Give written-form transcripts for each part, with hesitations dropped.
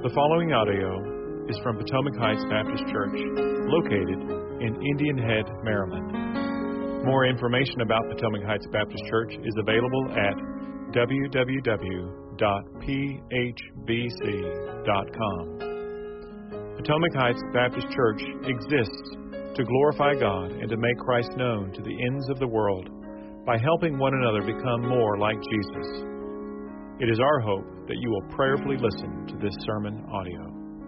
The following audio is from Potomac Heights Baptist Church, located in Indian Head, Maryland. More information about Potomac Heights Baptist Church is available at www.phbc.com. Potomac Heights Baptist Church exists to glorify God and to make Christ known to the ends of the world by helping one another become more like Jesus. It is our hope that you will prayerfully listen to this sermon audio.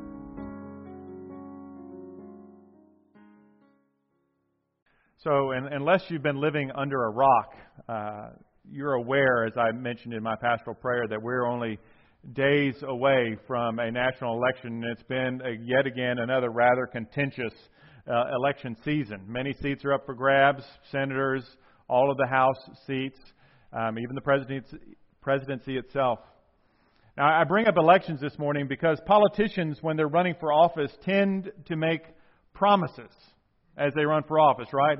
So, unless you've been living under a rock, you're aware, as I mentioned in my pastoral prayer, that we're only days away from a national election, and it's been yet again another rather contentious election season. Many seats are up for grabs, senators, all of the House seats, even the presidency itself. Now, I bring up elections this morning because politicians, when they're running for office, tend to make promises as they run for office, right?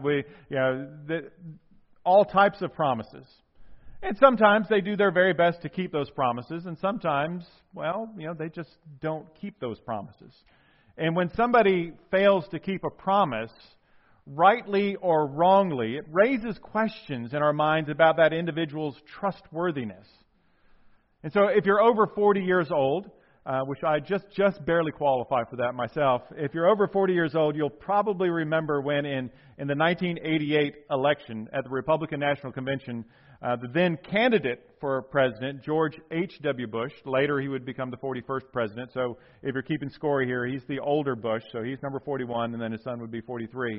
All types of promises. And sometimes they do their very best to keep those promises, and sometimes, they just don't keep those promises. And when somebody fails to keep a promise, rightly or wrongly, it raises questions in our minds about that individual's trustworthiness. And so if you're over 40 years old, which I just barely qualify for that myself, if you're over 40 years old, you'll probably remember when in the 1988 election at the Republican National Convention, the then candidate for president, George H.W. Bush, later he would become the 41st president. So if you're keeping score here, he's the older Bush, so he's number 41, and then his son would be 43.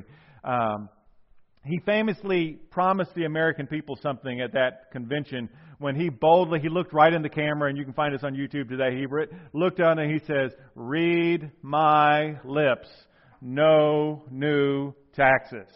He famously promised the American people something at that convention when he looked right in the camera, and you can find this on YouTube today. He looked down and he says, "Read my lips, no new taxes."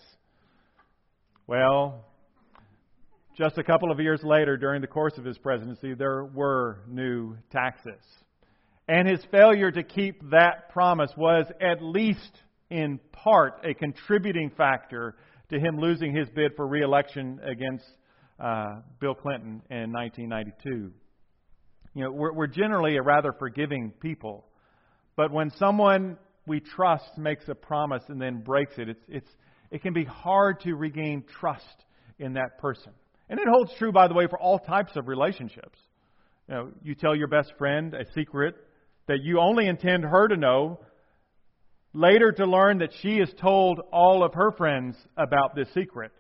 Well, just a couple of years later, during the course of his presidency, there were new taxes. And his failure to keep that promise was, at least in part, a contributing factor to him losing his bid for re-election against Bill Clinton in 1992. We're generally a rather forgiving people. But when someone we trust makes a promise and then breaks it, it can be hard to regain trust in that person. And it holds true, by the way, for all types of relationships. You tell your best friend a secret that you only intend her to know, later to learn that she has told all of her friends about this secret.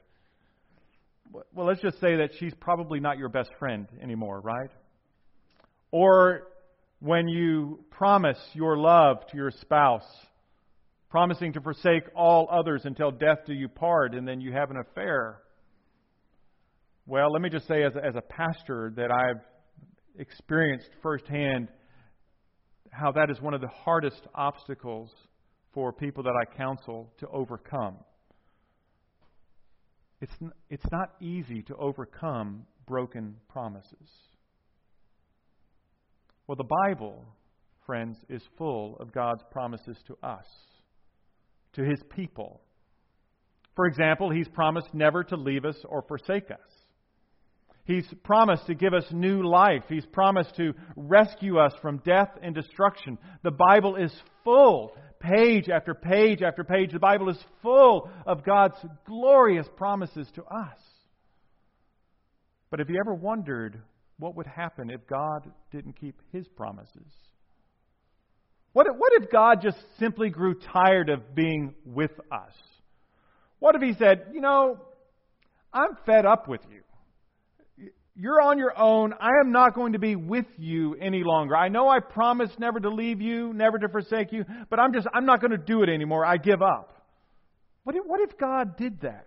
Well, let's just say that she's probably not your best friend anymore, right? Or when you promise your love to your spouse, promising to forsake all others until death do you part, and then you have an affair. Well, let me just say as a pastor that I've experienced firsthand how that is one of the hardest obstacles for people that I counsel to overcome. It's not easy to overcome broken promises. Well, the Bible, friends, is full of God's promises to us, to His people. For example, He's promised never to leave us or forsake us. He's promised to give us new life. He's promised to rescue us from death and destruction. The Bible is full, page after page after page. The Bible is full of God's glorious promises to us. But have you ever wondered what would happen if God didn't keep His promises? What if God just simply grew tired of being with us? What if He said, I'm fed up with you. You're on your own. I am not going to be with you any longer. I know I promised never to leave you, never to forsake you, but I'm not going to do it anymore. I give up. What if God did that?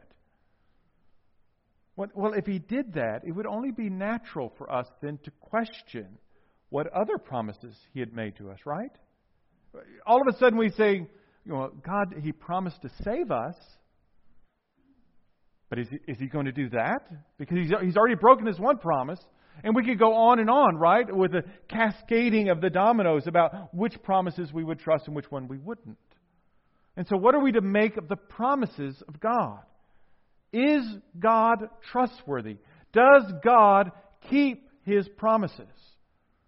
Well, if He did that, it would only be natural for us then to question what other promises He had made to us, right? All of a sudden we say, God, He promised to save us. But is He going to do that? Because He's already broken His one promise. And we could go on and on, right? With the cascading of the dominoes about which promises we would trust and which one we wouldn't. And so what are we to make of the promises of God? Is God trustworthy? Does God keep His promises?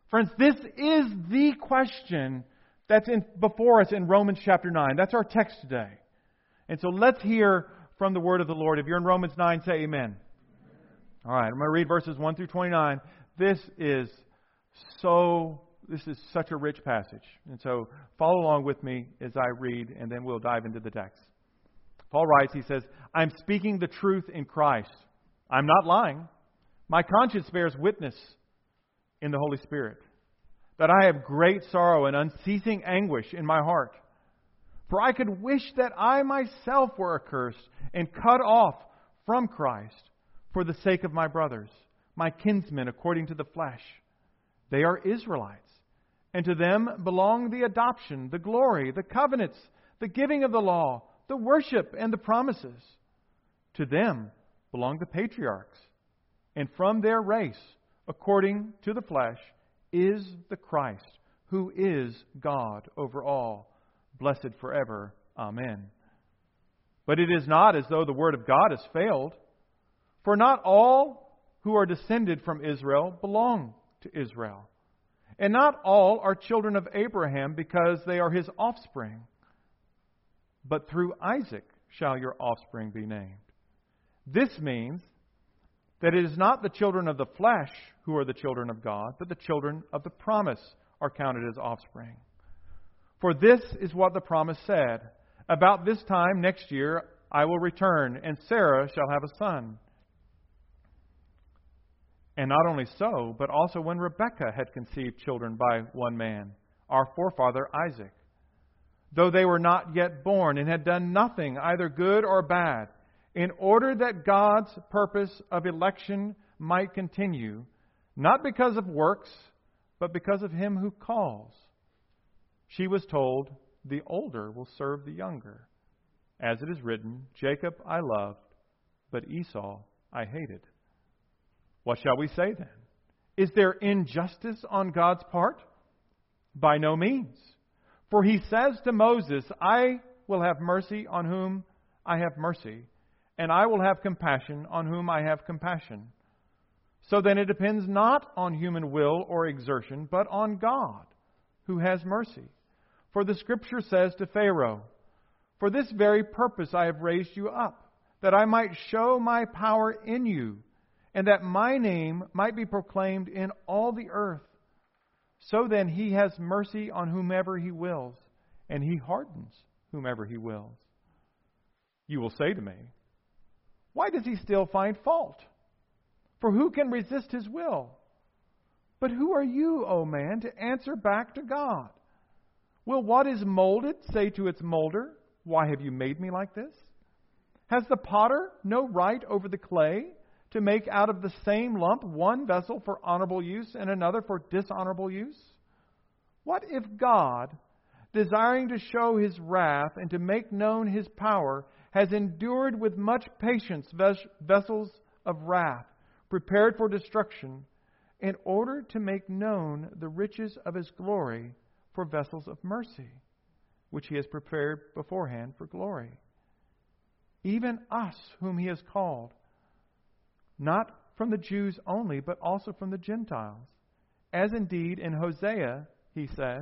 Friends, this is the question that's before us in Romans chapter 9. That's our text today. And so let's hear from the word of the Lord. If you're in Romans 9, say amen. All right, I'm going to read verses 1 through 29. This is such a rich passage. And so follow along with me as I read, and then we'll dive into the text. Paul writes, he says, I'm speaking the truth in Christ. I'm not lying. My conscience bears witness in the Holy Spirit that I have great sorrow and unceasing anguish in my heart. For I could wish that I myself were accursed and cut off from Christ for the sake of my brothers, my kinsmen according to the flesh. They are Israelites, and to them belong the adoption, the glory, the covenants, the giving of the law, the worship, and the promises. To them belong the patriarchs, and from their race, according to the flesh, is the Christ, who is God over all, blessed forever. Amen. But it is not as though the word of God has failed, for not all who are descended from Israel belong to Israel, and not all are children of Abraham because they are his offspring. But through Isaac shall your offspring be named. This means that it is not the children of the flesh who are the children of God, but the children of the promise are counted as offspring. For this is what the promise said, about this time next year I will return, and Sarah shall have a son. And not only so, but also when Rebekah had conceived children by one man, our forefather Isaac, though they were not yet born and had done nothing, either good or bad, in order that God's purpose of election might continue, not because of works, but because of him who calls. She was told, the older will serve the younger. As it is written, Jacob I loved, but Esau I hated. What shall we say then? Is there injustice on God's part? By no means. For he says to Moses, I will have mercy on whom I have mercy, and I will have compassion on whom I have compassion. So then it depends not on human will or exertion, but on God, who has mercy. For the Scripture says to Pharaoh, for this very purpose I have raised you up, that I might show my power in you, and that my name might be proclaimed in all the earth. So then he has mercy on whomever he wills, and he hardens whomever he wills. You will say to me, why does he still find fault? For who can resist his will? But who are you, O man, to answer back to God? Will what is molded say to its molder, why have you made me like this? Has the potter no right over the clay to make out of the same lump one vessel for honorable use and another for dishonorable use? What if God, desiring to show his wrath and to make known his power, has endured with much patience vessels of wrath, prepared for destruction, in order to make known the riches of his glory for vessels of mercy, which he has prepared beforehand for glory? Even us whom he has called, not from the Jews only, but also from the Gentiles. As indeed in Hosea he says,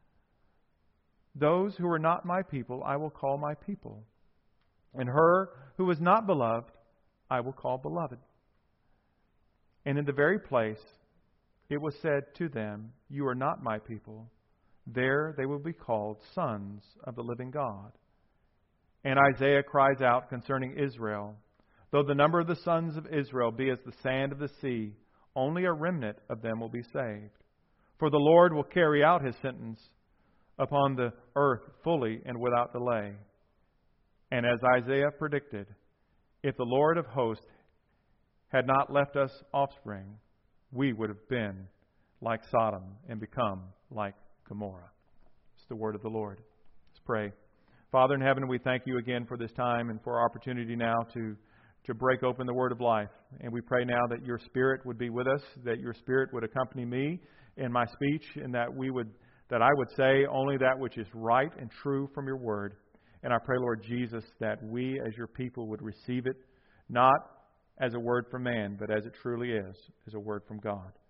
those who are not my people I will call my people, and her who is not beloved I will call beloved. And in the very place it was said to them, you are not my people, there they will be called sons of the living God. And Isaiah cries out concerning Israel, though the number of the sons of Israel be as the sand of the sea, only a remnant of them will be saved. For the Lord will carry out his sentence upon the earth fully and without delay. And as Isaiah predicted, if the Lord of hosts had not left us offspring, we would have been like Sodom and become like Gomorrah. It's the word of the Lord. Let's pray. Father in heaven, we thank you again for this time and for our opportunity now to break open the word of life. And we pray now that your Spirit would be with us, that your Spirit would accompany me in my speech, and that I would say only that which is right and true from your word. And I pray, Lord Jesus, that we as your people would receive it, not as a word from man, but as it truly is a word from God.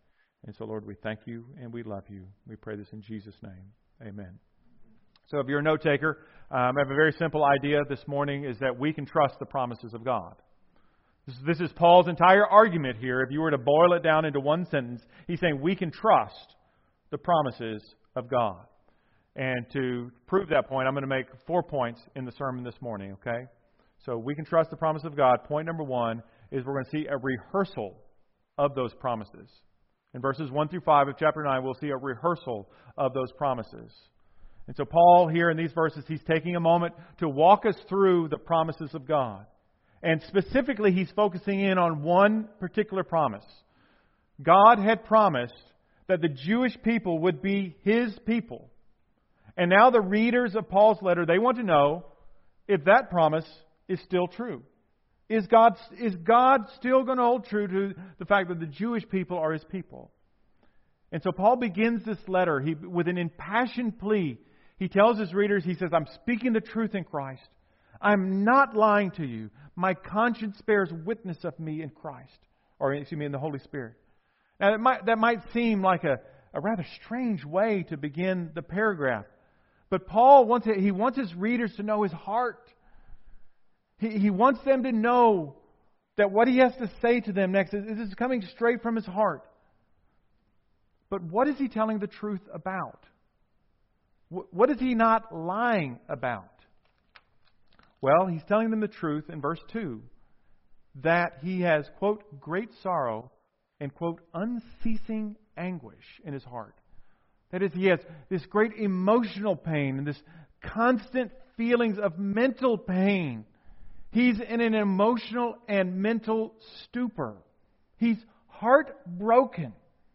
And so, Lord, we thank you and we love you. We pray this in Jesus' name. Amen. So if you're a note taker, I have a very simple idea this morning, is that we can trust the promises of God. This is Paul's entire argument here. If you were to boil it down into one sentence, he's saying we can trust the promises of God. And to prove that point, I'm going to make 4 points in the sermon this morning, okay? So we can trust the promise of God. Point number 1 is we're going to see a rehearsal of those promises. In verses 1 through 5 of chapter 9, we'll see a rehearsal of those promises. And so Paul here in these verses, he's taking a moment to walk us through the promises of God. And specifically, he's focusing in on one particular promise. God had promised that the Jewish people would be His people. And now the readers of Paul's letter, they want to know if that promise is still true. Is God still going to hold true to the fact that the Jewish people are His people? And so Paul begins this letter with an impassioned plea. He tells his readers, he says, I'm speaking the truth in Christ. I'm not lying to you. My conscience bears witness of me in Christ. Or, in the Holy Spirit. Now, that might seem like a rather strange way to begin the paragraph. But Paul wants his readers to know his heart. He wants them to know that what he has to say to them next is coming straight from his heart. But what is he telling the truth about? What is he not lying about? Well, he's telling them the truth in verse 2, that he has, quote, great sorrow and, quote, unceasing anguish in his heart. That is, he has this great emotional pain and this constant feelings of mental pain. He's in an emotional and mental stupor. He's heartbroken.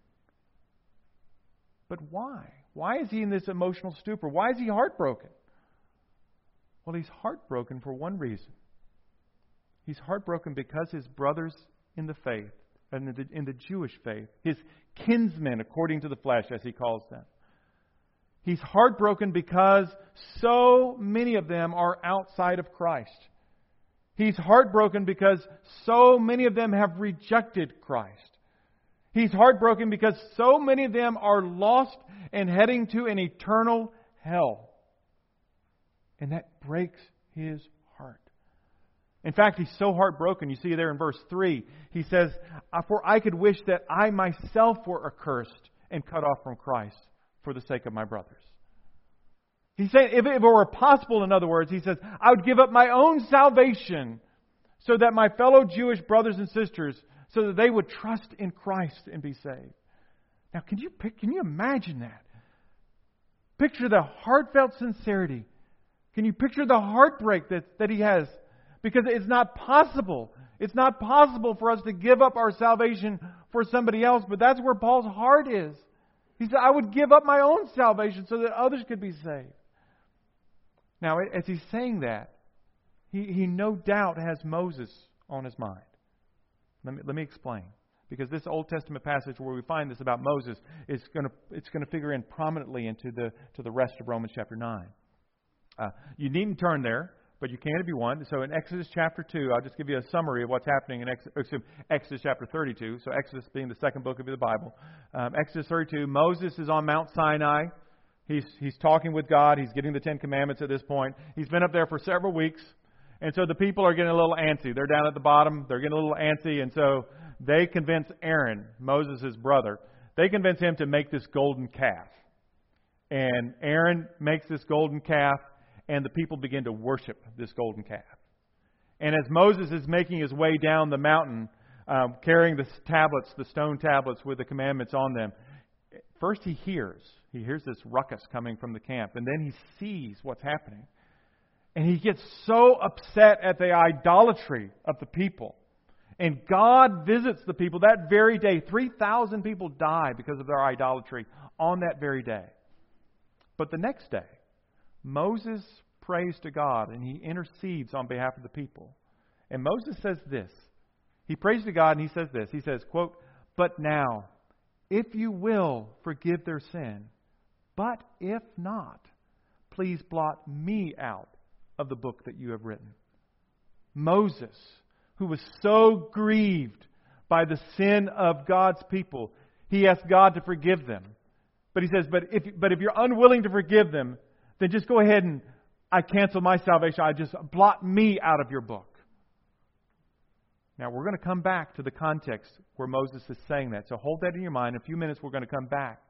But why? Why is he in this emotional stupor? Why is he heartbroken? Well, he's heartbroken for one reason. He's heartbroken because his brothers in the faith, and in the Jewish faith, his kinsmen according to the flesh, as he calls them. He's heartbroken because so many of them are outside of Christ. He's heartbroken because so many of them have rejected Christ. He's heartbroken because so many of them are lost and heading to an eternal hell. And that breaks his heart. In fact, he's so heartbroken. You see there in verse 3, he says, for I could wish that I myself were accursed and cut off from Christ for the sake of my brothers. He's saying, if it were possible, in other words, he says, I would give up my own salvation so that my fellow Jewish brothers and sisters, so that they would trust in Christ and be saved. Now, can you imagine that? Picture the heartfelt sincerity. Can you picture the heartbreak that he has? Because it's not possible. It's not possible for us to give up our salvation for somebody else. But that's where Paul's heart is. He said, I would give up my own salvation so that others could be saved. Now, as he's saying that, he no doubt has Moses on his mind. Let me explain. Because this Old Testament passage where we find this about Moses it's going to figure in prominently into the rest of Romans chapter 9. You needn't turn there, but you can if you want. So in Exodus chapter 2, I'll just give you a summary of what's happening in Exodus chapter 32. So Exodus being the second book of the Bible. Exodus 32, Moses is on Mount Sinai. He's talking with God. He's getting the Ten Commandments at this point. He's been up there for several weeks. And so the people are getting a little antsy. They're down at the bottom. They're getting a little antsy. And so they convince Aaron, Moses' brother, they convince him to make this golden calf. And Aaron makes this golden calf, and the people begin to worship this golden calf. And as Moses is making his way down the mountain, carrying the tablets, the stone tablets with the commandments on them, first he hears this ruckus coming from the camp, and then he sees what's happening. And he gets so upset at the idolatry of the people. And God visits the people that very day. 3,000 people die because of their idolatry on that very day. But the next day, Moses prays to God and he intercedes on behalf of the people. And Moses says this. He prays to God and he says this. He says, quote, but now, if you will forgive their sin, but if not, please blot me out of the book that you have written. Moses, who was so grieved by the sin of God's people, he asked God to forgive them. But he says, but if you're unwilling to forgive them, then just go ahead and I cancel my salvation. I just blot me out of your book. Now, we're going to come back to the context where Moses is saying that. So hold that in your mind. In a few minutes, we're going to come back.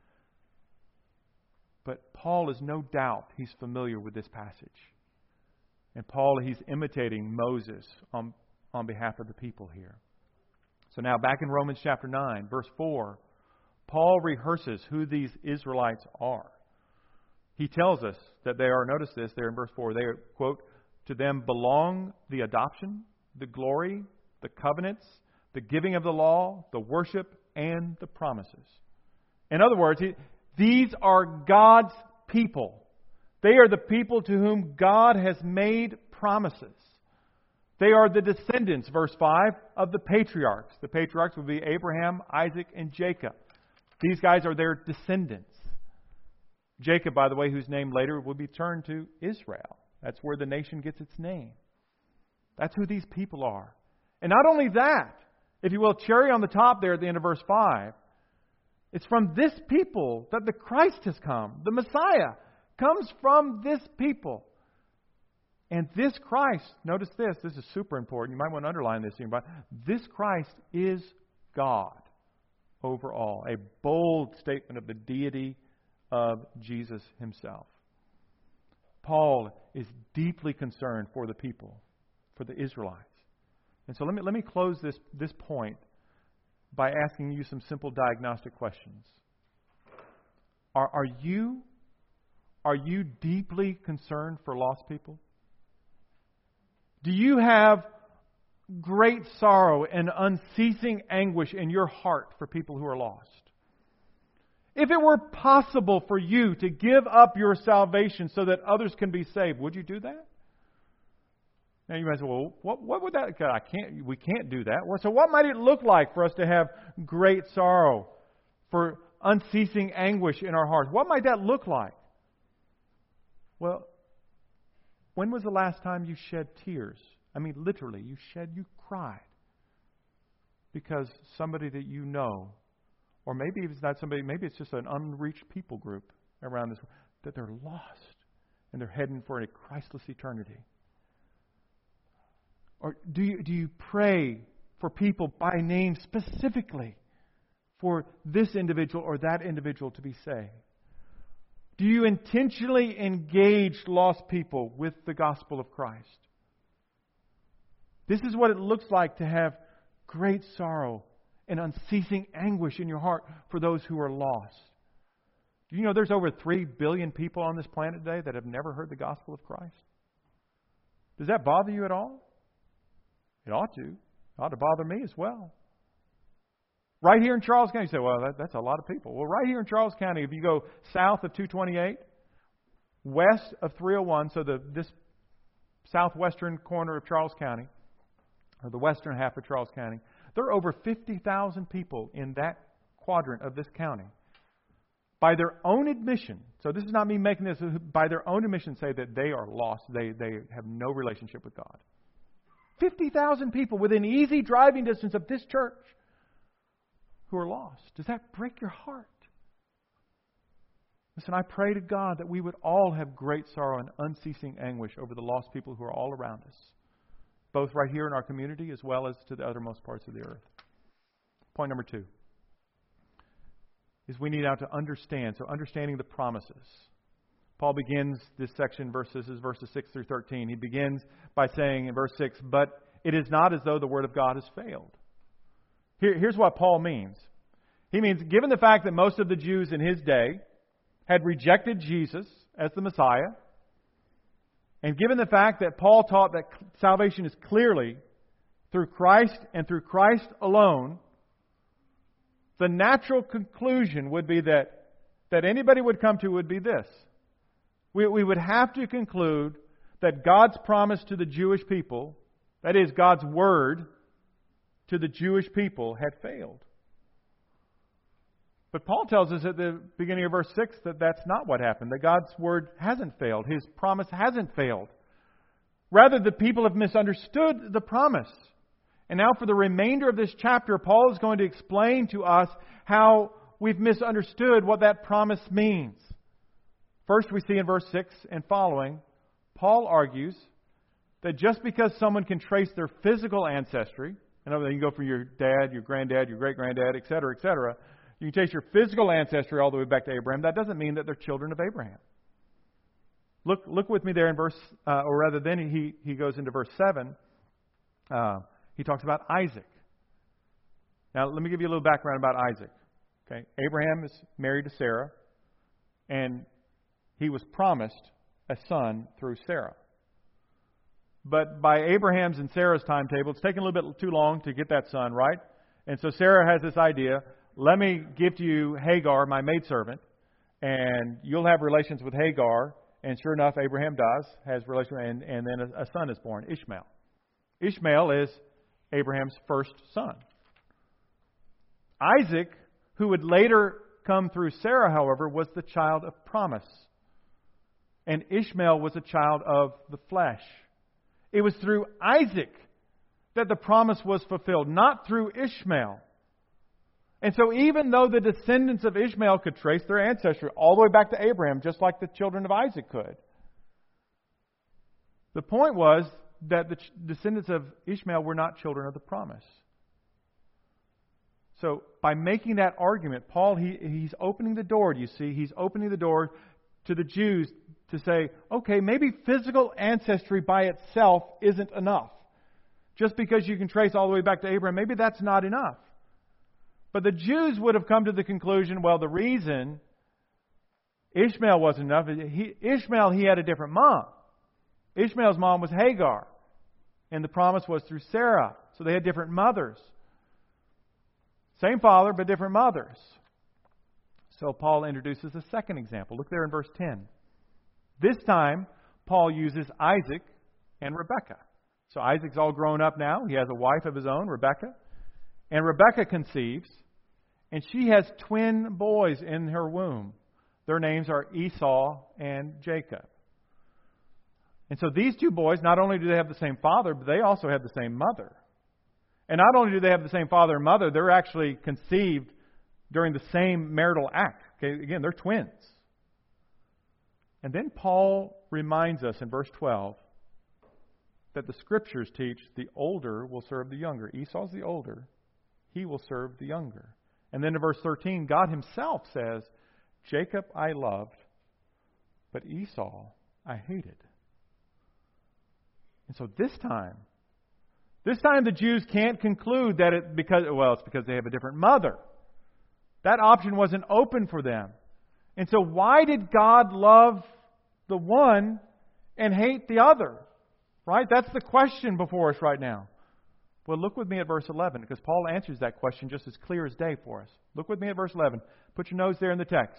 But Paul is no doubt he's familiar with this passage. And Paul, he's imitating Moses on behalf of the people here. So now back in Romans chapter 9, verse 4, Paul rehearses who these Israelites are. He tells us that they are, notice this there in verse 4, they are, quote, to them belong the adoption, the glory, the covenants, the giving of the law, the worship, and the promises. In other words, these are God's people. They are the people to whom God has made promises. They are the descendants, verse 5, of the patriarchs. The patriarchs would be Abraham, Isaac, and Jacob. These guys are their descendants. Jacob, by the way, whose name later will be turned to Israel. That's where the nation gets its name. That's who these people are. And not only that, if you will, cherry on the top there at the end of verse 5, it's from this people that the Christ has come. The Messiah comes from this people. And this Christ, notice this is super important. You might want to underline this in your Bible. This Christ is God over all. A bold statement of the deity of Jesus himself. Paul is deeply concerned for the people, for the Israelites. And so let me close this point by asking you some simple diagnostic questions. Are you deeply concerned for lost people? Do you have great sorrow and unceasing anguish in your heart for people who are lost? If it were possible for you to give up your salvation so that others can be saved, would you do that? Now you might say, well, what would that? We can't do that. So what might it look like for us to have great sorrow, for unceasing anguish in our hearts? What might that look like? Well, when was the last time you shed tears? I mean, literally, you cried because somebody that you know, or maybe it's not somebody, maybe it's just an unreached people group around this, that they're lost and they're heading for a Christless eternity. Or do you pray for people by name specifically for this individual or that individual to be saved? Do you intentionally engage lost people with the gospel of Christ? This is what it looks like to have great sorrow and unceasing anguish in your heart for those who are lost. Do you know there's over 3 billion people on this planet today that have never heard the gospel of Christ? Does that bother you at all? It ought to. It ought to bother me as well. Right here in Charles County, you say, well, that's a lot of people. Well, right here in Charles County, if you go south of 228, west of 301, so this southwestern corner of Charles County, or the western half of Charles County, there are over 50,000 people in that quadrant of this county. By their own admission, so this is not me making this, by their own admission say that they are lost. They have no relationship with God. 50,000 people within easy driving distance of this church who are lost. Does that break your heart? Listen, I pray to God that we would all have great sorrow and unceasing anguish over the lost people who are all around us, both right here in our community as well as to the uttermost parts of the earth. Point number 2 is we need now to understand. So understanding the promises. Paul begins this section, verses 6 through 13. He begins by saying in verse 6, but it is not as though the word of God has failed. Here's what Paul means. He means, given the fact that most of the Jews in his day had rejected Jesus as the Messiah, and given the fact that Paul taught that salvation is clearly through Christ and through Christ alone, the natural conclusion would be that anybody would come to would be this. We would have to conclude that God's promise to the Jewish people, that is, God's word to the Jewish people, had failed. But Paul tells us at the beginning of verse 6 that that's not what happened, that God's word hasn't failed. His promise hasn't failed. Rather, the people have misunderstood the promise. And now for the remainder of this chapter, Paul is going to explain to us how we've misunderstood what that promise means. First, we see in verse 6 and following, Paul argues that just because someone can trace their physical ancestry, and you can go from your dad, your granddad, your great-granddad, etc., etc., you can trace your physical ancestry all the way back to Abraham. That doesn't mean that they're children of Abraham. Look with me there in verse, or rather then he goes into verse 7. He talks about Isaac. Now, let me give you a little background about Isaac. Okay, Abraham is married to Sarah, and he was promised a son through Sarah. But by Abraham's and Sarah's timetable, it's taken a little bit too long to get that son, right? And so Sarah has this idea, let me give to you Hagar, my maidservant, and you'll have relations with Hagar. And sure enough, Abraham does, has relations, and then a son is born, Ishmael. Ishmael is Abraham's first son. Isaac, who would later come through Sarah, however, was the child of promise. And Ishmael was a child of the flesh. It was through Isaac that the promise was fulfilled, not through Ishmael. And so even though the descendants of Ishmael could trace their ancestry all the way back to Abraham, just like the children of Isaac could, the point was that the descendants of Ishmael were not children of the promise. So by making that argument, Paul, he's opening the door, you see, he's opening the door to the Jews to say, okay, maybe physical ancestry by itself isn't enough. Just because you can trace all the way back to Abraham, maybe that's not enough. But the Jews would have come to the conclusion, well, the reason Ishmael wasn't enough, Ishmael, he had a different mom. Ishmael's mom was Hagar, and the promise was through Sarah. So they had different mothers. Same father, but different mothers. So Paul introduces a second example. Look there in verse 10. This time, Paul uses Isaac and Rebekah. So Isaac's all grown up now. He has a wife of his own, Rebekah. And Rebekah conceives, and she has twin boys in her womb. Their names are Esau and Jacob. And so these two boys, not only do they have the same father, but they also have the same mother. And not only do they have the same father and mother, they're actually conceived during the same marital act. Okay, again, they're twins. And then Paul reminds us in verse 12 that the Scriptures teach the older will serve the younger. Esau's the older. He will serve the younger. And then in verse 13, God Himself says, Jacob I loved, but Esau I hated. And so this time the Jews can't conclude that it's because they have a different mother. That option wasn't open for them. And so why did God love the one and hate the other? Right? That's the question before us right now. Well, look with me at verse 11, because Paul answers that question just as clear as day for us. Look with me at verse 11. Put your nose there in the text.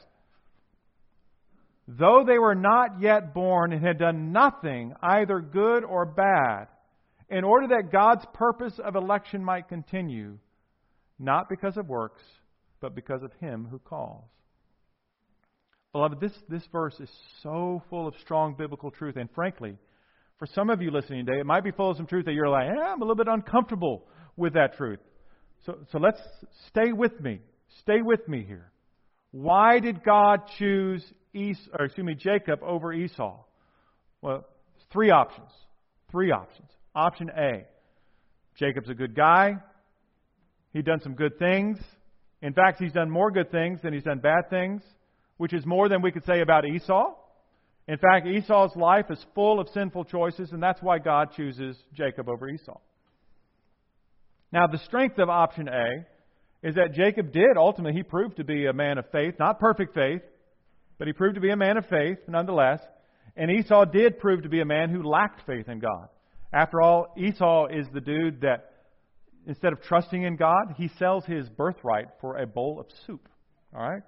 Though they were not yet born and had done nothing, either good or bad, in order that God's purpose of election might continue, not because of works, but because of Him who calls. Beloved, this verse is so full of strong biblical truth, and frankly, for some of you listening today, it might be full of some truth that you're like, I'm a little bit uncomfortable with that truth. So let's stay with me. Stay with me here. Why did God choose Jacob over Esau? Well, three options. Option A, Jacob's a good guy. He's done some good things. In fact, he's done more good things than he's done bad things, which is more than we could say about Esau. In fact, Esau's life is full of sinful choices, and that's why God chooses Jacob over Esau. Now, the strength of option A is that Jacob ultimately, he proved to be a man of faith, not perfect faith, but he proved to be a man of faith nonetheless. And Esau did prove to be a man who lacked faith in God. After all, Esau is the dude that, instead of trusting in God, he sells his birthright for a bowl of soup. All right?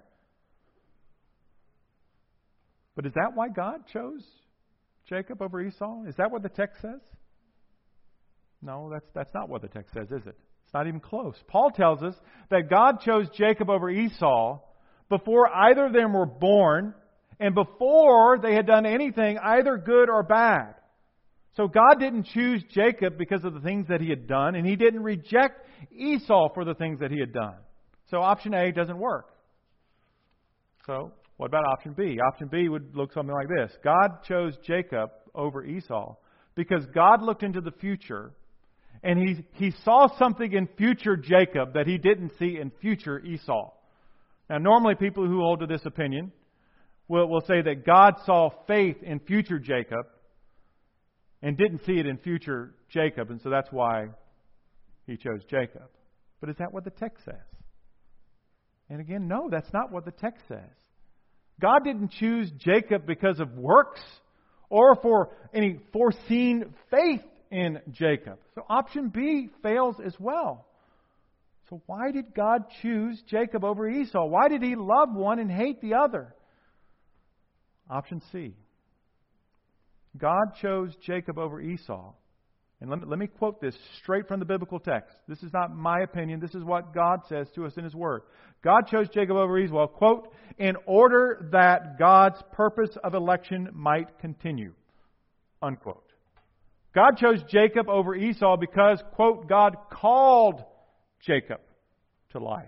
But is that why God chose Jacob over Esau? Is that what the text says? No, that's not what the text says, is it? It's not even close. Paul tells us that God chose Jacob over Esau before either of them were born and before they had done anything either good or bad. So God didn't choose Jacob because of the things that he had done, and he didn't reject Esau for the things that he had done. So option A doesn't work. So what about option B? Option B would look something like this. God chose Jacob over Esau because God looked into the future, and he saw something in future Jacob that he didn't see in future Esau. Now, normally people who hold to this opinion will say that God saw faith in future Jacob and didn't see it in future Jacob, and so that's why he chose Jacob. But is that what the text says? And again, no, that's not what the text says. God didn't choose Jacob because of works or for any foreseen faith in Jacob. So option B fails as well. So why did God choose Jacob over Esau? Why did he love one and hate the other? Option C. God chose Jacob over Esau. And let me quote this straight from the biblical text. This is not my opinion. This is what God says to us in His Word. God chose Jacob over Esau, quote, in order that God's purpose of election might continue, unquote. God chose Jacob over Esau because, quote, God called Jacob to life.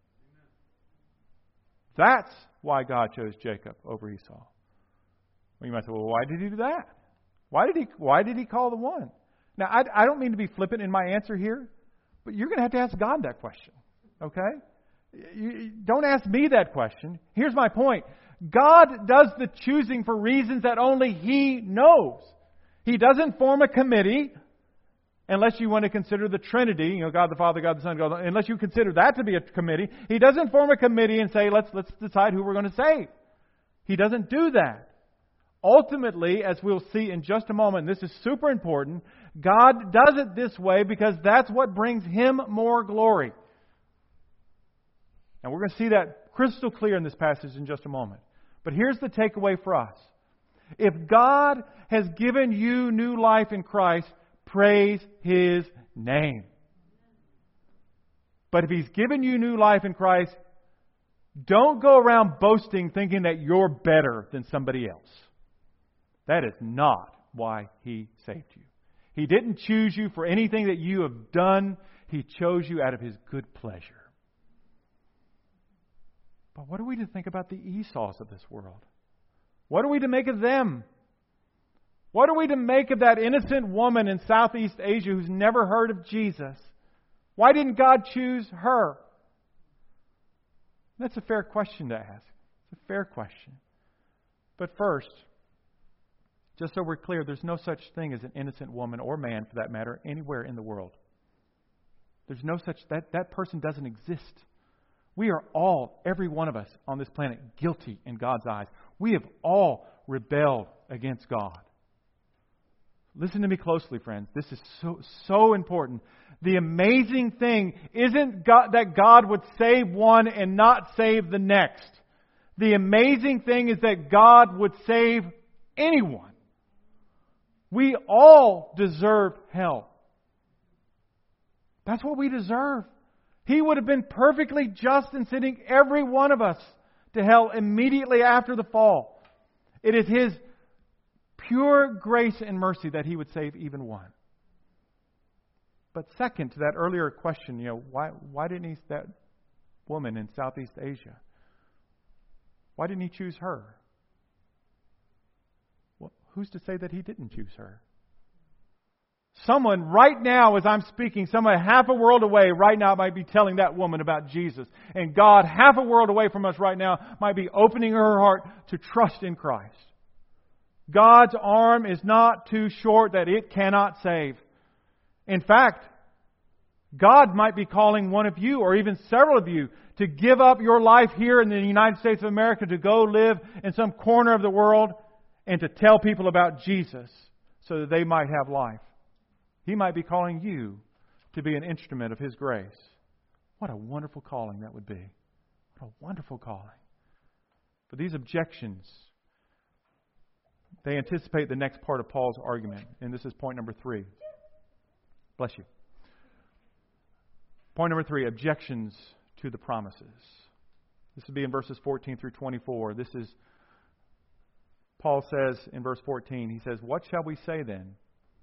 That's why God chose Jacob over Esau. Well, you might say, well, why did He do that? Why did He call the one? Now, I don't mean to be flippant in my answer here, but you're going to have to ask God that question, okay? Don't ask me that question. Here's my point. God does the choosing for reasons that only He knows. He doesn't form a committee unless you want to consider the Trinity, God the Father, God the Son, God, unless you consider that to be a committee. He doesn't form a committee and say, let's decide who we're going to save. He doesn't do that. Ultimately, as we'll see in just a moment, this is super important, God does it this way because that's what brings Him more glory. And we're going to see that crystal clear in this passage in just a moment. But here's the takeaway for us. If God has given you new life in Christ, praise His name. But if He's given you new life in Christ, don't go around boasting thinking that you're better than somebody else. That is not why He saved you. He didn't choose you for anything that you have done. He chose you out of His good pleasure. But what are we to think about the Esau's of this world? What are we to make of them? What are we to make of that innocent woman in Southeast Asia who's never heard of Jesus? Why didn't God choose her? That's a fair question to ask. It's a fair question. But first, just so we're clear, there's no such thing as an innocent woman or man, for that matter, anywhere in the world. There's no such, that person doesn't exist. We are all, every one of us on this planet, guilty in God's eyes. We have all rebelled against God. Listen to me closely, friends. This is so important. The amazing thing isn't that God would save one and not save the next. The amazing thing is that God would save anyone. We all deserve hell. That's what we deserve. He would have been perfectly just in sending every one of us to hell immediately after the fall. It is His pure grace and mercy that He would save even one. But second to that earlier question, why didn't He, that woman in Southeast Asia, why didn't He choose her? Well, who's to say that He didn't choose her? Someone right now, as I'm speaking, someone half a world away right now might be telling that woman about Jesus. And God, half a world away from us right now, might be opening her heart to trust in Christ. God's arm is not too short that it cannot save. In fact, God might be calling one of you, or even several of you, to give up your life here in the United States of America, to go live in some corner of the world, and to tell people about Jesus so that they might have life. He might be calling you to be an instrument of His grace. What a wonderful calling that would be. What a wonderful calling. But these objections, they anticipate the next part of Paul's argument. And this is point number 3. Bless you. Point number 3, objections to the promises. This will be in verses 14 through 24. This is, Paul says in verse 14, he says, "What shall we say then?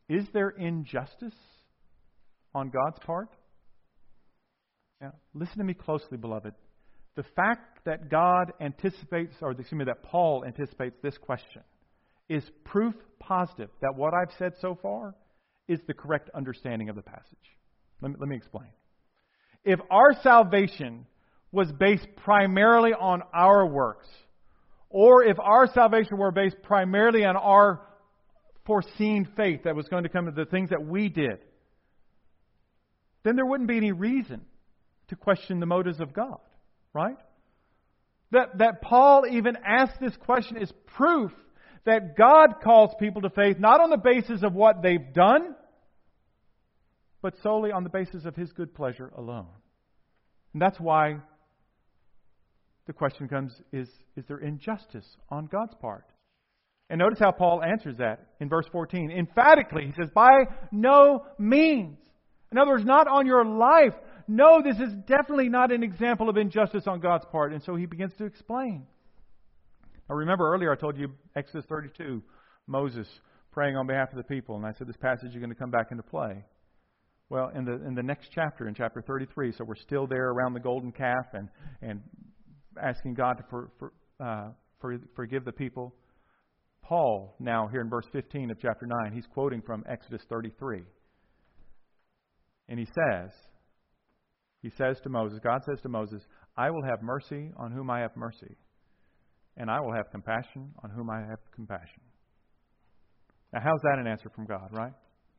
Is there injustice on God's part? Now, listen to me closely, beloved. The fact that that Paul anticipates this question is proof positive that what I've said so far is the correct understanding of the passage. Let me explain. If our salvation was based primarily on our works, or if our salvation were based primarily on our foreseen faith that was going to come to the things that we did, then there wouldn't be any reason to question the motives of God, right? That Paul even asked this question is proof that God calls people to faith not on the basis of what they've done, but solely on the basis of His good pleasure alone. And that's why the question comes, is there injustice on God's part? And notice how Paul answers that in verse 14. Emphatically, he says, by no means. In other words, not on your life. No, this is definitely not an example of injustice on God's part. And so he begins to explain. Now remember earlier I told you Exodus 32, Moses praying on behalf of the people. And I said this passage is going to come back into play. Well, in the next chapter, in chapter 33, so we're still there around the golden calf and asking God to forgive the people. Paul, now here in verse 15 of chapter 9, he's quoting from Exodus 33. And he says to Moses, God says to Moses, I will have mercy on whom I have mercy, and I will have compassion on whom I have compassion. Now, how's that an answer from God, right?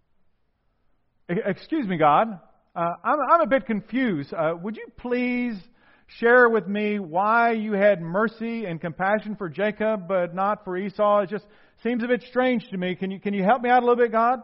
Excuse me, God. I'm a bit confused. Would you please share with me why you had mercy and compassion for Jacob, but not for Esau? It just seems a bit strange to me. Can you help me out a little bit, God?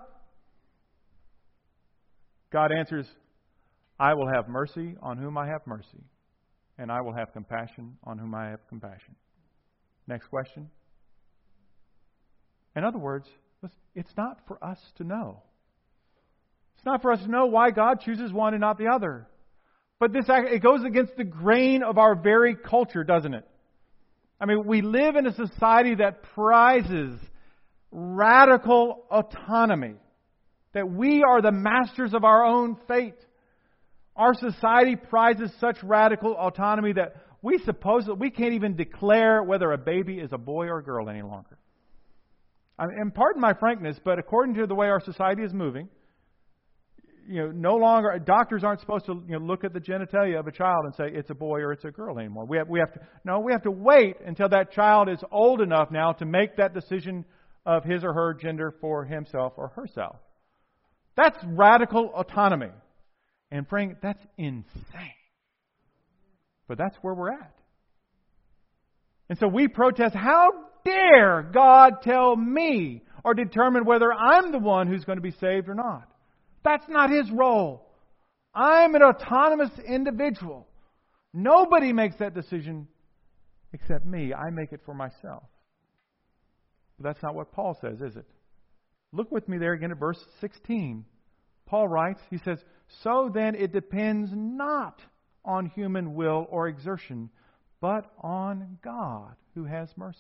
God answers, I will have mercy on whom I have mercy, and I will have compassion on whom I have compassion. Next question. In other words, it's not for us to know. It's not for us to know why God chooses one and not the other. But it goes against the grain of our very culture, doesn't it? I mean, we live in a society that prizes radical autonomy. That we are the masters of our own fate. Our society prizes such radical autonomy that we suppose that we can't even declare whether a baby is a boy or a girl any longer. And pardon my frankness, but according to the way our society is moving, no longer doctors aren't supposed to look at the genitalia of a child and say it's a boy or it's a girl anymore. We have to wait until that child is old enough now to make that decision of his or her gender for himself or herself. That's radical autonomy. And Frank, that's insane. But that's where we're at. And so we protest, how dare God tell me or determine whether I'm the one who's going to be saved or not? That's not His role. I'm an autonomous individual. Nobody makes that decision except me. I make it for myself. But that's not what Paul says, is it? Look with me there again at verse 16. Paul writes, he says, so then it depends not on human will or exertion, but on God who has mercy.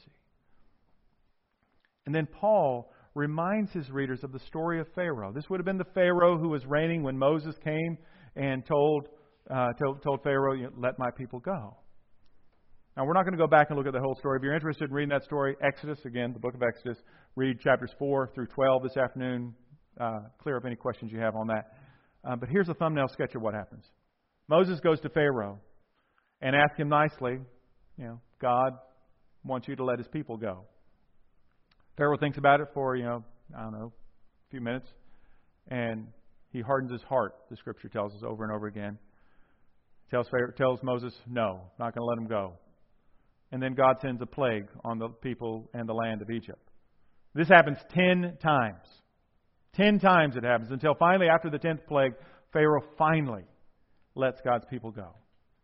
And then Paul reminds his readers of the story of Pharaoh. This would have been the Pharaoh who was reigning when Moses came and told Pharaoh, let my people go. Now, we're not going to go back and look at the whole story. If you're interested in reading that story, Exodus, again, the book of Exodus, read chapters 4 through 12 this afternoon. Clear up any questions you have on that. But here's a thumbnail sketch of what happens. Moses goes to Pharaoh and asks him nicely, God wants you to let His people go. Pharaoh thinks about it for, a few minutes. And he hardens his heart, the Scripture tells us over and over again. Tells Moses, no, not going to let him go. And then God sends a plague on the people and the land of Egypt. This happens 10 times. 10 times it happens until finally, after the 10th plague, Pharaoh finally lets God's people go.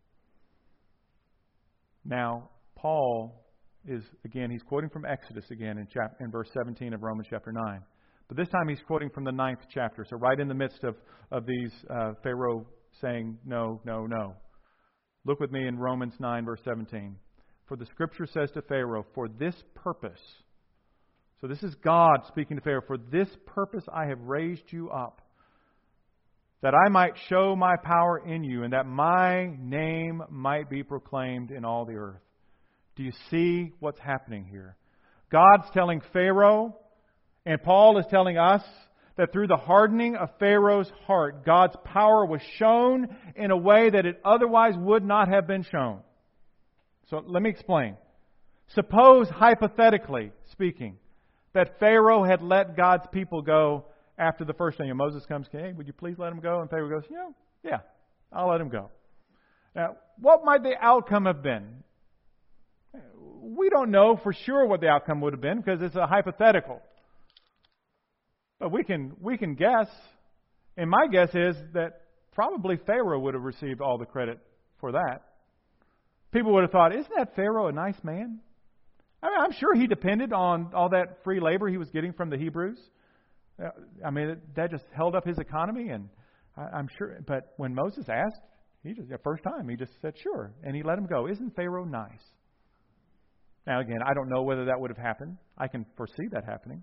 Now, Paul he's quoting from Exodus again in verse 17 of Romans chapter 9. But this time he's quoting from the 9th chapter. So right in the midst of these, Pharaoh saying, no, no, no. Look with me in Romans 9 verse 17. For the Scripture says to Pharaoh, for this purpose So this is God speaking to Pharaoh. For this purpose I have raised you up, that I might show my power in you, and that my name might be proclaimed in all the earth. Do you see what's happening here? God's telling Pharaoh, and Paul is telling us, that through the hardening of Pharaoh's heart, God's power was shown in a way that it otherwise would not have been shown. So let me explain. Suppose, hypothetically speaking, that Pharaoh had let God's people go after the first day. Moses comes, hey, would you please let him go? And Pharaoh goes, yeah, I'll let him go. Now, what might the outcome have been? We don't know for sure what the outcome would have been because it's a hypothetical. But we can guess. And my guess is that probably Pharaoh would have received all the credit for that. People would have thought, isn't that Pharaoh a nice man? I mean, I'm sure he depended on all that free labor he was getting from the Hebrews. I mean, that just held up his economy, and I'm sure. But when Moses asked, the first time, he just said, sure, and he let him go. Isn't Pharaoh nice? Now, again, I don't know whether that would have happened. I can foresee that happening.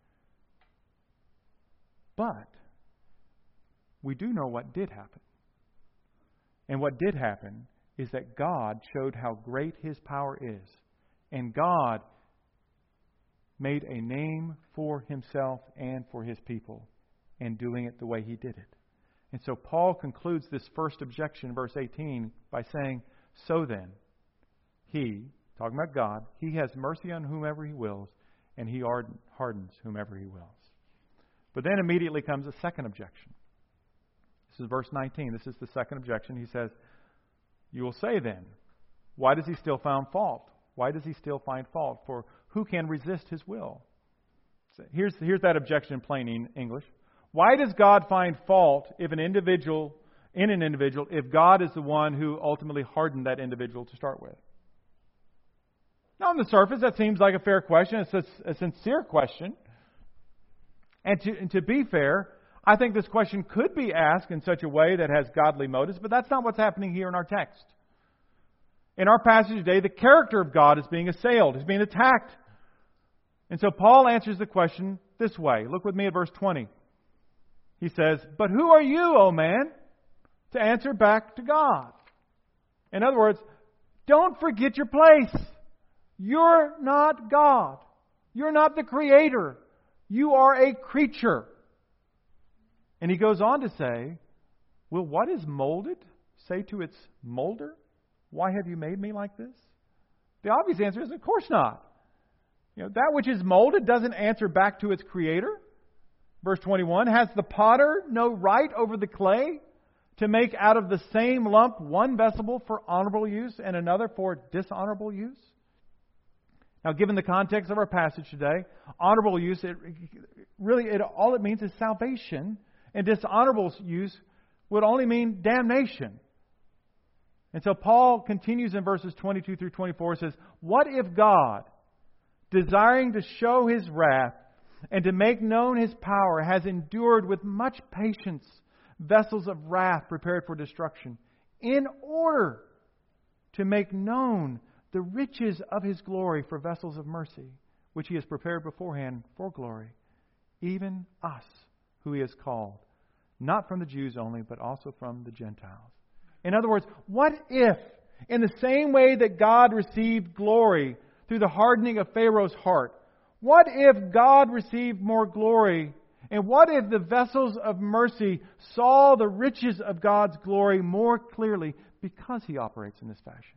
But we do know what did happen. And what did happen is that God showed how great His power is. And God made a name for Himself and for His people in doing it the way He did it. And so Paul concludes this first objection, verse 18, by saying, so then, He, talking about God, He has mercy on whomever He wills, and He hardens whomever He wills. But then immediately comes a second objection. This is verse 19. This is the second objection. He says, you will say then, why does He still find fault? Why does He still find fault? For who can resist His will? So here's that objection in plain English. Why does God find fault in an individual, if God is the one who ultimately hardened that individual to start with? Now, on the surface, that seems like a fair question. It's a sincere question. And to be fair, I think this question could be asked in such a way that has godly motives, but that's not what's happening here in our text. In our passage today, the character of God is being assailed, is being attacked. And so Paul answers the question this way. Look with me at verse 20. He says, but who are you, O man, to answer back to God? In other words, don't forget your place. You're not God. You're not the Creator. You are a creature. And he goes on to say, will what is molded say to its molder, why have you made me like this? The obvious answer is, of course not. That which is molded doesn't answer back to its Creator. Verse 21, has the potter no right over the clay to make out of the same lump one vessel for honorable use and another for dishonorable use? Now, given the context of our passage today, honorable use, all it means is salvation, and dishonorable use would only mean damnation. And so Paul continues in verses 22 through 24, says, what if God, desiring to show His wrath and to make known His power, has endured with much patience vessels of wrath prepared for destruction, in order to make known the riches of His glory for vessels of mercy, which He has prepared beforehand for glory, even us, who He has called, not from the Jews only, but also from the Gentiles. In other words, what if, in the same way that God received glory through the hardening of Pharaoh's heart, what if God received more glory? And what if the vessels of mercy saw the riches of God's glory more clearly because He operates in this fashion?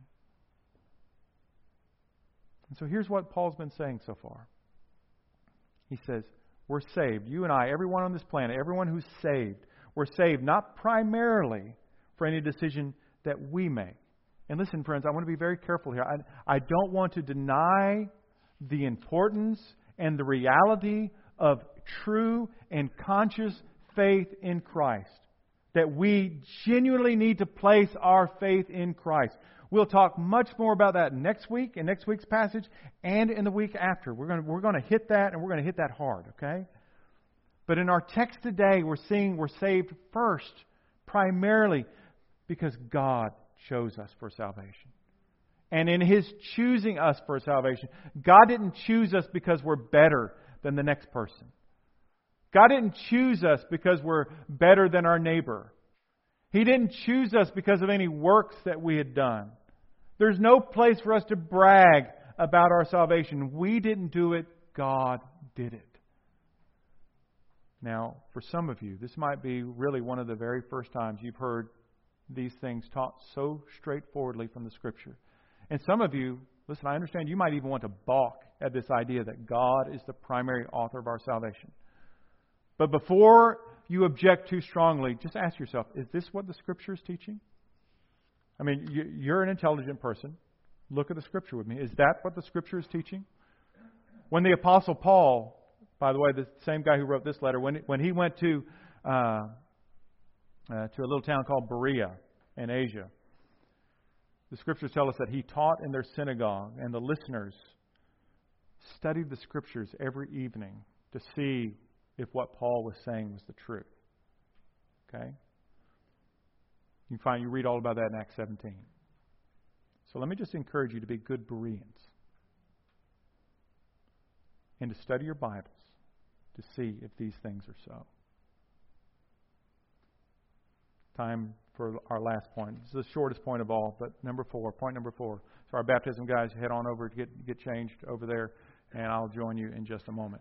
And so here's what Paul's been saying so far. He says, we're saved. You and I, everyone on this planet, everyone who's saved, we're saved not primarily for any decision that we make. And listen, friends, I want to be very careful here. I don't want to deny the importance and the reality of true and conscious faith in Christ. That we genuinely need to place our faith in Christ. We'll talk much more about that next week, in next week's passage, and in the week after. We're going to hit that, and we're going to hit that hard, okay? But in our text today, we're seeing we're saved first, primarily because God chose us for salvation. And in His choosing us for salvation, God didn't choose us because we're better than the next person. God didn't choose us because we're better than our neighbor. He didn't choose us because of any works that we had done. There's no place for us to brag about our salvation. We didn't do it. God did it. Now, for some of you, this might be really one of the very first times you've heard these things taught so straightforwardly from the Scripture. And some of you, listen, I understand you might even want to balk at this idea that God is the primary author of our salvation. But before you object too strongly, just ask yourself, is this what the Scripture is teaching? I mean, you're an intelligent person. Look at the Scripture with me. Is that what the Scripture is teaching? When the Apostle Paul, by the way, the same guy who wrote this letter, when he went to a little town called Berea in Asia, the Scriptures tell us that he taught in their synagogue, and the listeners studied the Scriptures every evening to see if what Paul was saying was the truth. Okay? You read all about that in Acts 17. So let me just encourage you to be good Bereans and to study your Bibles to see if these things are so. Time for our last point. This is the shortest point of all, but point number 4. So our baptism guys, head on over to get changed over there, and I'll join you in just a moment.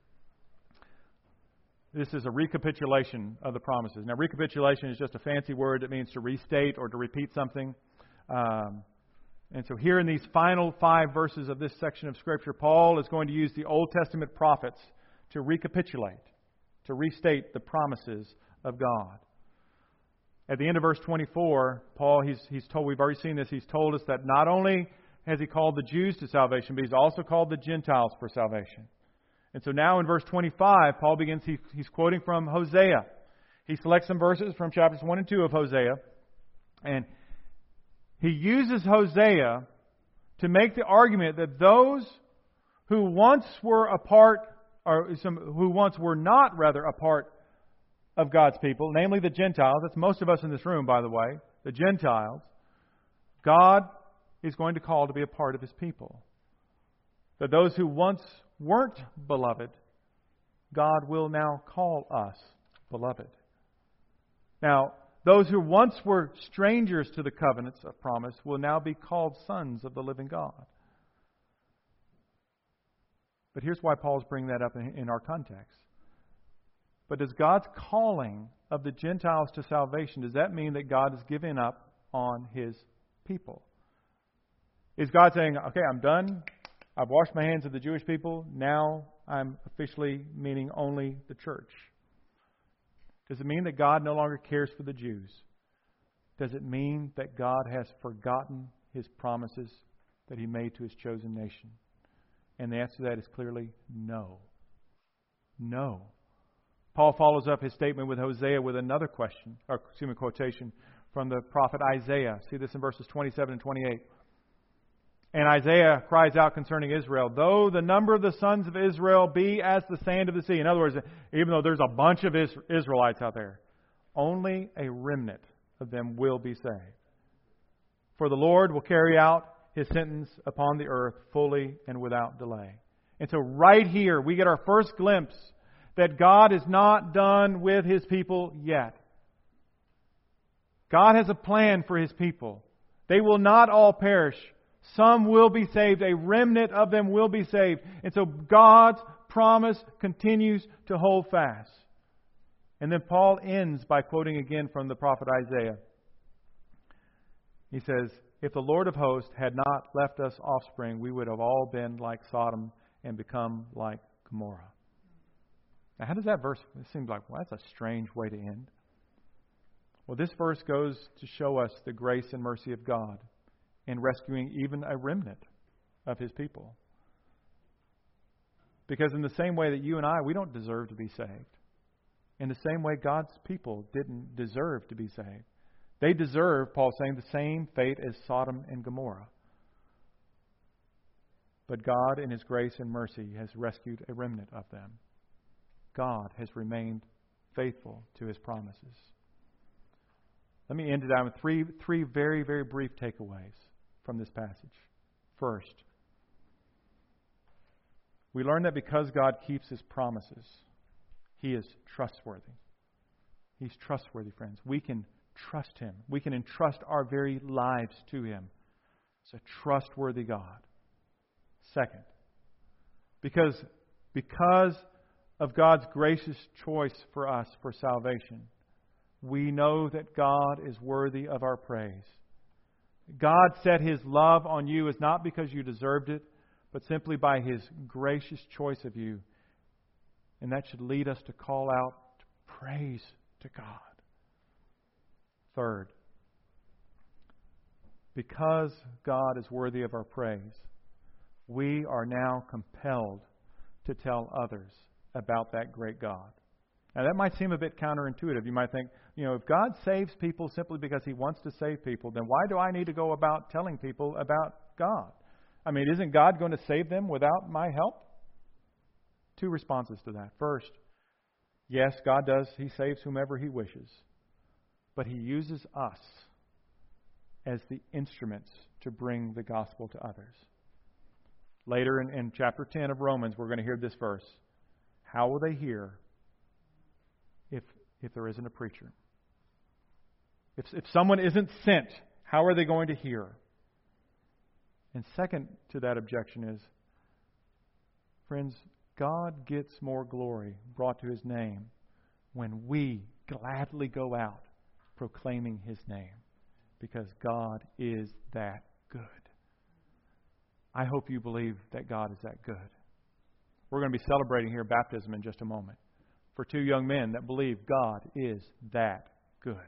This is a recapitulation of the promises. Now, recapitulation is just a fancy word that means to restate or to repeat something. And so here in these final 5 verses of this section of Scripture, Paul is going to use the Old Testament prophets to recapitulate, to restate the promises of God. At the end of verse 24, Paul, he's told, we've already seen this, he's told us that not only has he called the Jews to salvation, but he's also called the Gentiles for salvation. And so now in verse 25, Paul begins, he's quoting from Hosea. He selects some verses from chapters 1 and 2 of Hosea, and he uses Hosea to make the argument that those who once were a part, who once were not rather a part of God's people, namely the Gentiles, that's most of us in this room, by the way, the Gentiles, God is going to call to be a part of His people. That those who once weren't beloved, God will now call us beloved. Now, those who once were strangers to the covenants of promise will now be called sons of the living God. But here's why Paul's bringing that up in our context. But does God's calling of the Gentiles to salvation, does that mean that God is giving up on His people? Is God saying, okay, I'm done. I've washed my hands of the Jewish people. Now I'm officially meaning only the church. Does it mean that God no longer cares for the Jews? Does it mean that God has forgotten His promises that He made to His chosen nation? And the answer to that is clearly no. No. Paul follows up his statement with Hosea with another quotation from the prophet Isaiah. See this in verses 27 and 28. And Isaiah cries out concerning Israel, though the number of the sons of Israel be as the sand of the sea. In other words, even though there's a bunch of Israelites out there, only a remnant of them will be saved. For the Lord will carry out His sentence upon the earth fully and without delay. And so right here, we get our first glimpse that God is not done with His people yet. God has a plan for His people. They will not all perish. Some will be saved. A remnant of them will be saved. And so God's promise continues to hold fast. And then Paul ends by quoting again from the prophet Isaiah. He says, if the Lord of hosts had not left us offspring, we would have all been like Sodom and become like Gomorrah. Now, how does that verse, it seems like, well, that's a strange way to end. Well, this verse goes to show us the grace and mercy of God in rescuing even a remnant of His people. Because in the same way that you and I, we don't deserve to be saved. In the same way God's people didn't deserve to be saved. They deserve, Paul's saying, the same fate as Sodom and Gomorrah. But God, in His grace and mercy, has rescued a remnant of them. God has remained faithful to His promises. Let me end it out with three very, very brief takeaways from this passage. First, We learn that because God keeps His promises, He is trustworthy. He's trustworthy, friends. We can trust Him. We can entrust our very lives to Him. It's a trustworthy God. Second, because of God's gracious choice for us for salvation, we know that God is worthy of our praise. God set His love on you is not because you deserved it, but simply by His gracious choice of you. And that should lead us to call out praise to God. Third, because God is worthy of our praise, we are now compelled to tell others about that great God. Now that might seem a bit counterintuitive. You might think, if God saves people simply because He wants to save people, then why do I need to go about telling people about God? I mean, isn't God going to save them without my help? Two responses to that. First, yes, God does. He saves whomever He wishes. But He uses us as the instruments to bring the gospel to others. Later in chapter 10 of Romans, we're going to hear this verse. How will they hear if there isn't a preacher? If someone isn't sent, how are they going to hear? And second to that objection is, friends, God gets more glory brought to His name when we gladly go out proclaiming His name, because God is that good. I hope you believe that God is that good. We're going to be celebrating here baptism in just a moment for two young men that believe God is that good.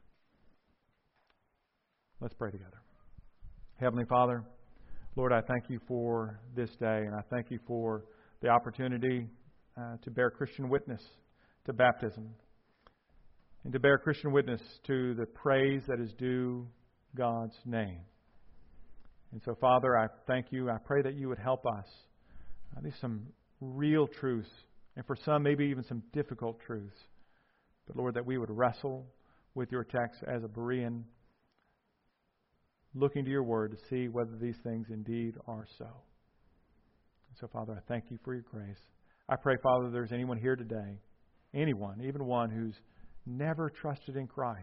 Let's pray together. Heavenly Father, Lord, I thank You for this day, and I thank You for the opportunity to bear Christian witness to baptism and to bear Christian witness to the praise that is due God's name. And so, Father, I thank You. I pray that You would help us. These are some real truths, and for some, maybe even some difficult truths. But, Lord, that we would wrestle with Your text as a Berean, looking to Your Word to see whether these things indeed are so. And so, Father, I thank You for Your grace. I pray, Father, there's anyone here today, anyone, even one who's never trusted in Christ.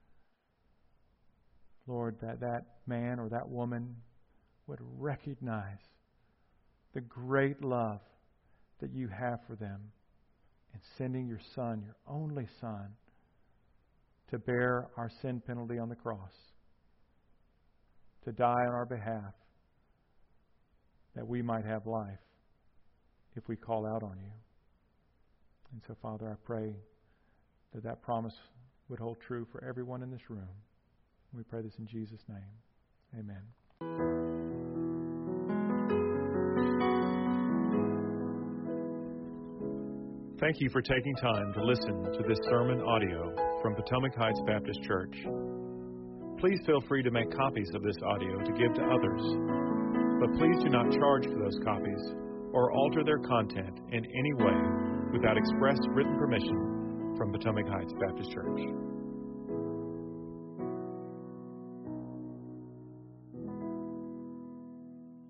Lord, that man or that woman would recognize the great love that You have for them in sending Your Son, Your only Son, to bear our sin penalty on the cross, to die on our behalf, that we might have life if we call out on You. And so, Father, I pray that promise would hold true for everyone in this room. We pray this in Jesus' name. Amen. Thank you for taking time to listen to this sermon audio from Potomac Heights Baptist Church. Please feel free to make copies of this audio to give to others, but please do not charge for those copies or alter their content in any way without express written permission from Potomac Heights Baptist Church.